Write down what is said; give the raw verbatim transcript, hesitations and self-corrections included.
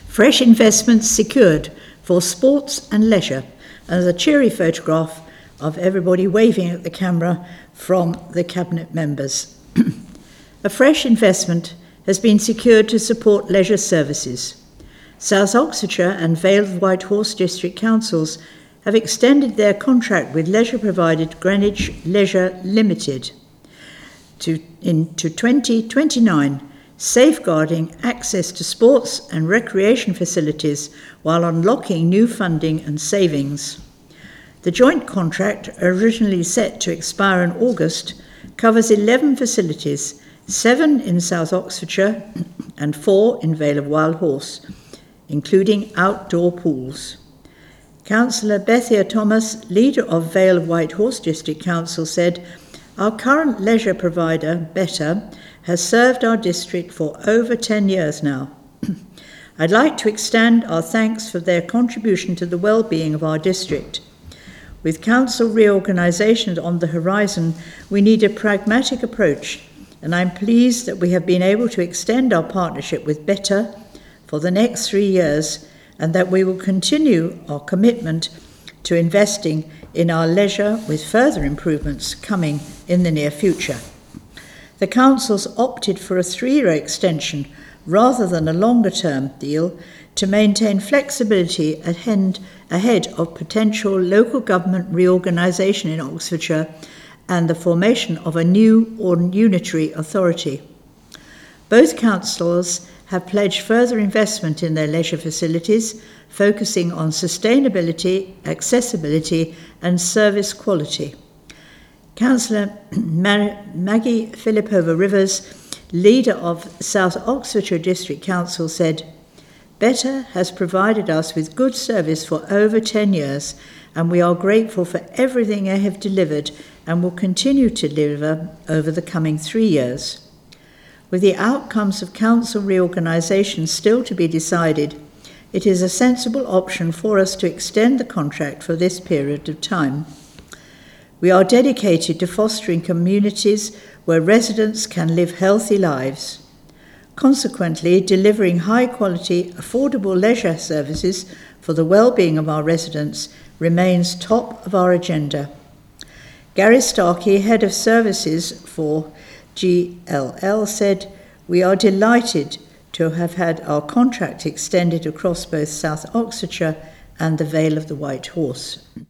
Fresh investments secured for sports and leisure, and a cheery photograph of everybody waving at the camera from the cabinet members. A fresh investment has been secured to support leisure services. South Oxfordshire and Vale of White Horse District Councils have extended their contract with leisure provider Greenwich Leisure Limited to, into twenty twenty-nine, safeguarding access to sports and recreation facilities while unlocking new funding and savings. The joint contract, originally set to expire in August, covers eleven facilities, seven in South Oxfordshire and four in Vale of Wild Horse, including outdoor pools. Councillor Bethia Thomas, leader of Vale of White Horse District Council, said, "Our current leisure provider, Better, has served our district for over ten years now. I'd like to extend our thanks for their contribution to the well-being of our district. With council reorganisation on the horizon, we need a pragmatic approach, and I'm pleased that we have been able to extend our partnership with Better for the next three years and that we will continue our commitment to investing in our leisure with further improvements coming in the near future." The councils opted for a three-year extension rather than a longer-term deal to maintain flexibility ahead of potential local government reorganisation in Oxfordshire and the formation of a new or unitary authority. Both councils have pledged further investment in their leisure facilities, focusing on sustainability, accessibility and service quality. Councillor Maggie Filipova-Rivers, leader of South Oxfordshire District Council, said, "Better has provided us with good service for over ten years, and we are grateful for everything they have delivered and will continue to deliver over the coming three years. With the outcomes of council reorganisation still to be decided, it is a sensible option for us to extend the contract for this period of time. We are dedicated to fostering communities where residents can live healthy lives. Consequently, delivering high-quality, affordable leisure services for the well-being of our residents remains top of our agenda." Gary Starkey, Head of Services for G L L, said, "We are delighted to have had our contract extended across both South Oxfordshire and the Vale of the White Horse."